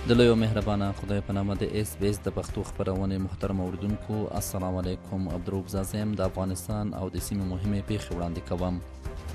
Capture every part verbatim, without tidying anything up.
د لوی او مهربانه خدای په نامه د اس بي اس د پښتو خپرونې محترم اوریدونکو السلام علیکم. عبدالروب زازم د افغانستان او د سیمې مهمې پیښې وړاندې کوم.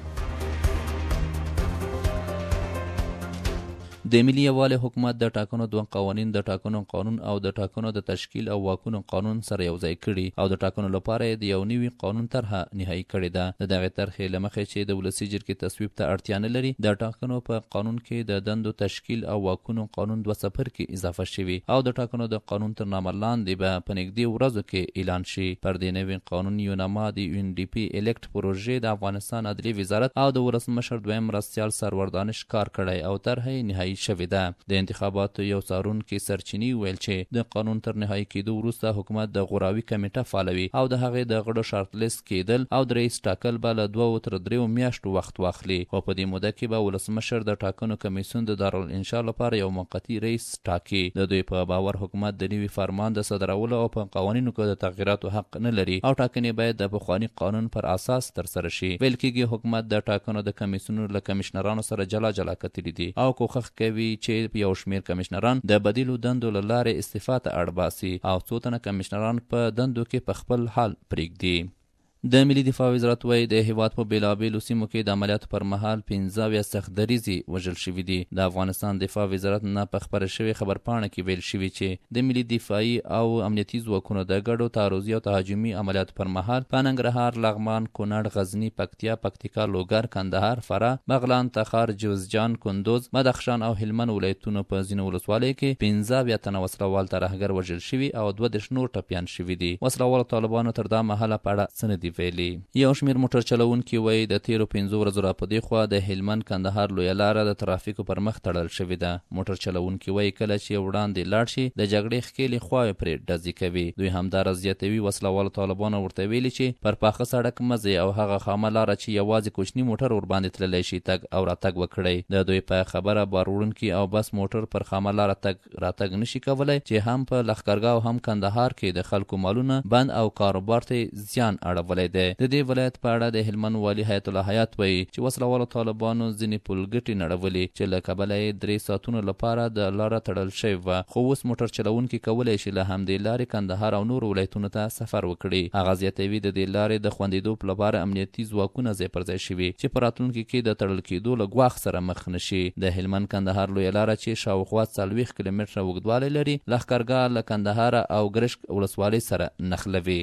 د ملي یووالي حکومت د ټاکنو دوه قوانین د ټاکنو قانون او د ټاکنو د تشکیل او واکونو قانون سره یوځای کړي او د ټاکنو لپاره د یو نوي قانون طرحه نهایی کړې ده. د دغې طرحې له مخې چې د ولسي جرګې تصویب ته اړتیا نه لري، د ټاکنو په قانون کې د دندو تشکیل او واکونو قانون دوه څپر کې اضافه شوي او د ټاکنو د قانون تر نامه لاندې به په نږدې ورځو کې اعلان شي. پر دې نوي قانون یو نامه د یو ان ډي پي الکټ پروژې د افغانستان عدلي وزارت او د ولسمشر دویم مرستیال سرور دانش کار کړی او طرحه نهایی شوې ده. د انتخاباتو یو څارونکي سرچینې ویل چې د قانون تر نهایی کېدو وروسته حکومت د غوراوي کمیټه فعالوي او د هغې د غړو شارټ لیست کېدل او د رئیس ټاکل به له دوو تر دریو میاشتو وخت واخلي، خو په دې موده کې به ولسمشر د ټاکنو کمیسیون د دارالانشا لپاره یو موقتي رئیس ټاکي. د دوی په باور حکومت د نوي فرمان د صدرولو او په قوانینو کې د تغییراتو حق نه لري او ټاکنې باید د پخواني قانون پر اساس ترسره شي. ویل کېږي حکومت د ټاکنو د کمیسیونونو له کمشنرانو سره جلا جلا کتلي دي او کوښښ کوي چې یو شمیر کمشنران د بدیلو دندو له لارې استعفا ته اړ باسي او څو تنه کمشنران په دندو کې په خپل حال پرېږدي. د ملي دفاع وزارت وایي د هیواد په بیلابیلو سیمو کې د عملیاتو پر مهال پنځه اویا سخت دریزې وژل شوي دي. د افغانستان دفاع وزارت نه په خپره شوې خبرپاڼه کې ویل شوي چې د ملي دفاعي او امنیتي ځواکونو د ګډو تعرضي او تهاجمي عملیاتو پر مهال په ننګرهار، لغمان، کونړ، غزني، پکتیا، پکتیکا، لوګر، کندهار، فراه، بغلان، تخار، جوزجان، کندوز، بدخشان او هلمند ولایتونو په ځینو ولسوالیو کې پنځه اویا تنه وسلوال ترهګر وژل شوي او دوه دېرش نور ټپیان شوي دي. وسلوالو طالبانو تر دا مهاله په اړه څه نه دي ویلي. یو شمیر موټر چلوونکي وایي د تیرو پنځو ورځو راپدې خوا د هلمند کندهار لویه لاره د ترافیکو پر مخ تړل شوې ده. موټر چلوونکي وایي کله چې وړاندې لاړ شي د جګړې ښکېلې خواوې پرې ډزې کوي. دوی همداراز زیاتوي وسلوالو طالبانو ورته ویلي چې پر پاخه سړک مه ځئ او هغه خامه لاره چې یوازې کوچني موټر ورباندې تللی شي تګ او راتګ وکړئ. د دوی په خبره بار وړونکي او بس موټر پر خامه لاره تګ راتګ نشي کولی چې هم په لښکرګاه او هم کندهار کې د خلکو مالونه بند او کاروبار ته زیان اړولی دی. د دې ولایت په اړه د هلمند والي حیات الله حیات وایي چې وسلوالو طالبانو ځینې پلګټې نړولي چې له کبله یې درې ساعتونو لپاره د لاره تړل شوې وه، خو اوس موټر چلوونکي کولی شي له همدې لارې کندهار او نورو ولایتونو ته سفر وکړي. هغه زیاتوي د دې لارې د خوندیدو لپاره امنیتي ځواکونه ځای پر ځای شوي چې په راتلونکي کې د تړل کېدو له ګواښ سره مخ نه شي. د هلمند کندهار لویه لاره چې شاوخوا څلوېښت کیلومتره اوږدوالی لري لښکرګاه له کندهار او ګرشک ولسوالۍ سره نښلوي.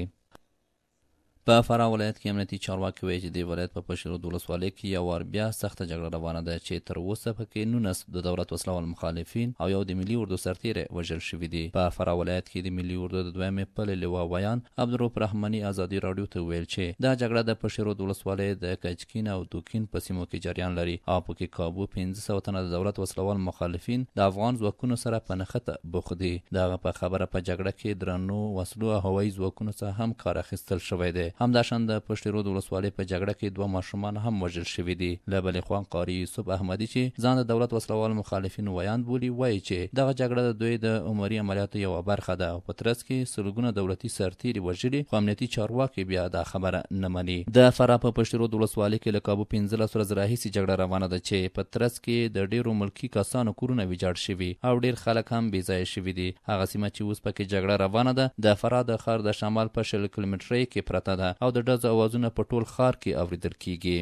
په فراه ولایت کې امنیتي چارواکي وایي چې د ولایت په پشیرود ولسوالۍ کې یو وار بیا سخته جګړه روانه ده چې تر اوسه پکې نولس د دولت وسله مخالفین او یو د ملي اردو سرتیری وژل شوي دي. په فراه ولایت کې د ملي اردو د دویمې پلې لوا ویان عبدالروف رحماني ازادي راډیو ته ویل چې دا جګړه د پشیرود ولسوالۍ د کچکین او دوکین په سیمو کې جریان لري او پکې کابو پنځه سوه تنه د دولت وسلوال مخالفین د افغان ځواکونو سره په نښته بوخت دي. دغه په خبره په جګړه کې درنو وسلو او هوایي ځواکونو څخه هم کار اخیستل شوی دی. همداشان د پشترود ولسوالۍ په جګړه کې دوه ماشومان هم وژل شوي دي. له بلې خوا قاري یوسف احمدي چې ځان د دولت وسلوال مخالفین ویاند بولي وایي چې دغه جګړه د دوی د عمري عملیاتو یوه برخه ده او په ترڅ کې سلګونه دولتي سرتیري وژلي، خو امنیتي چارواکي بیا دا خبره نه مني. د فراه په پشترود ولسوالۍ کې له کابو پنځلس ورځې راهیسې جګړه روانه ده چې په ترڅ کې د ډیرو ملکي کسانو کورونه ویجاړ شوي او ډیر خلک هم بې ځایه شوي دي. هغه سیمه چې اوس پکې جګړه روانه ده د فراه د ښار د شمال په شل کیلومترۍ کې پرته ده او د ډزو اوازونه په ټول ښار کې اوریدل کیږي.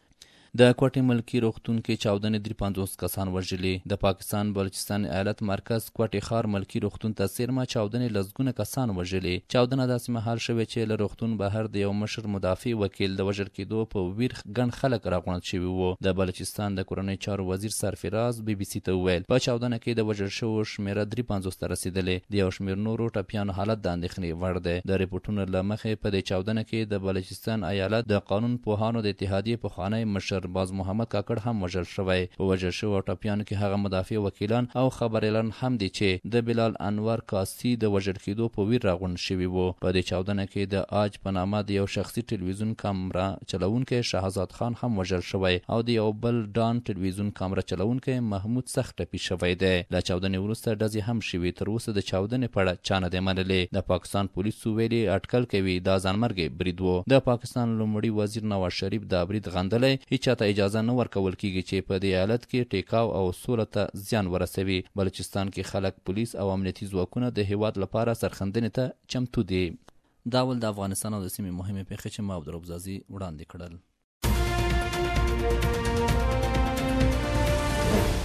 د کوټې ملکي روغتون کې چاودنې درې پنځوس کسان وژلي. د پاکستان بلوچستان ایالت مرکز کوټې ښار ملکي روغتون ته څیرمه چاودنې لسګونه کسان وژلي. چاودنه داسې مهال شوې چې له روغتون بهر د یو مشر مدافع وکیل د وژل کېدو په ویر ګڼ خلک راغونډ شوي وو. د بلوچستان د کورنۍ چارو وزیر سرفراز بي بي سي ته وویل په چاودنه کې د وژل شوو شمیره درې پنځوس ته رسېدلې. د یو شمېر نورو ټپیانو حالت د اندېښنې وړ دی. د ریپورټونو له مخې په دې چاودنه کې د بلوچستان ایالت د قانون پوهانو د اتحادیې پخوانی مشر باز محمد کاکړ هم وژل شوی. په وژل شوو ټپیانو کې هغه مدافع وکیلان او خبریالان هم دي چې د بلال انور کاسي د وژل کېدو په ویر راغونډ شوي وو. په دې چاودنه کې د آج په نامه د یو شخصي ټلویزیون کامرا چلوونکی شهزاد خان هم وژل شوی او د یو بل ډان ټلویزیون کامرا چلوونکی محمود سخت ټپي شوی دی. له چاودنې وروسته ډزې هم شوي. تر اوسه د چاودنې په اړه چا نه دی منلی. د پاکستان پولیسو ویلي اټکل کوي دا ځانمرګي برید و. د پاکستان لومړي وزیر نواز شریف دا برید غندلی، هیچا چاته اجازه نه ورکول کیږي چې په دې حالت کې ټیکاو او سوله ته زیان ورسوي. بلوچستان کې خلک، پولیس او امنیتي ځواکونه د هیواد لپاره سرښندنې ته چمتو دي. دا ول د افغانستان او د سیمې مهمې پیښې چې ما عبدالرب زازي وړاندې کړل.